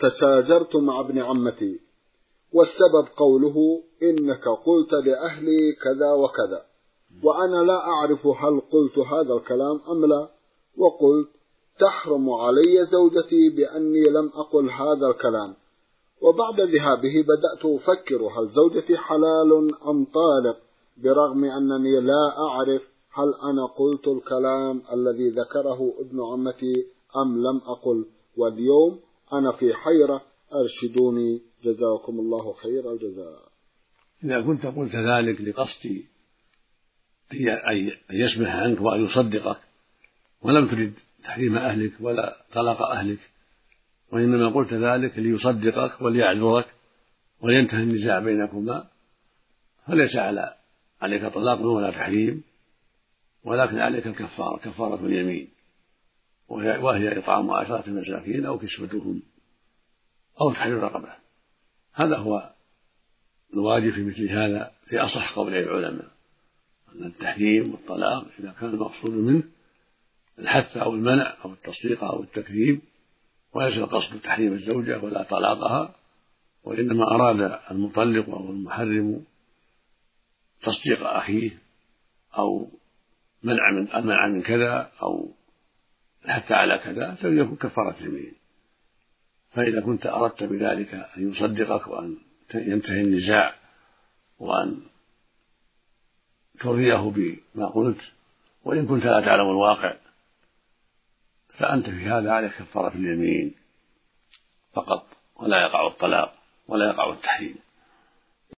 تشاجرت مع ابن عمتي، والسبب قوله إنك قلت لأهلي كذا وكذا، وأنا لا أعرف هل قلت هذا الكلام أم لا، وقلت تحرم علي زوجتي بأني لم أقل هذا الكلام. وبعد ذهابه بدأت أفكر هل زوجتي حلال أم طالق، برغم أنني لا أعرف هل أنا قلت الكلام الذي ذكره ابن عمتي أم لم أقل، واليوم أنا في حيرة، أرشدوني جزاكم الله خير الجزاء. إذا كنت قلت ذلك لقصد أن يسمح عنك وأن يصدقك، ولم ترد تحريم أهلك ولا طلاق أهلك، وإنما قلت ذلك ليصدقك وليعذرك ولينتهي النزاع بينكما، فليس عليك طلاق ولا تحريم، ولكن عليك الكفارة، كفارة اليمين، وهي إطعام 10 مساكين أو كسوتهم أو تحرير رقبة. هذا هو الواجب في مثل هذا في أصح قولي العلماء، أن التحريم والطلاق إذا كان المقصود منه الحث أو المنع أو التصديق أو التكذيب، وليس القصد تحريم الزوجة ولا طلاقها، وإنما أراد المطلق أو المحرم تصديق أخيه أو المنع من كذا أو الحث على كذا، فليكن كفارة يمين. فإذا كنت أردت بذلك أن يصدقك وأن ينتهي النزاع وأن ترضيه بما قلت، وإن كنت لا تعلم الواقع، فأنت في هذا عليك كفارة اليمين فقط، ولا يقع الطلاق ولا يقع التحريم.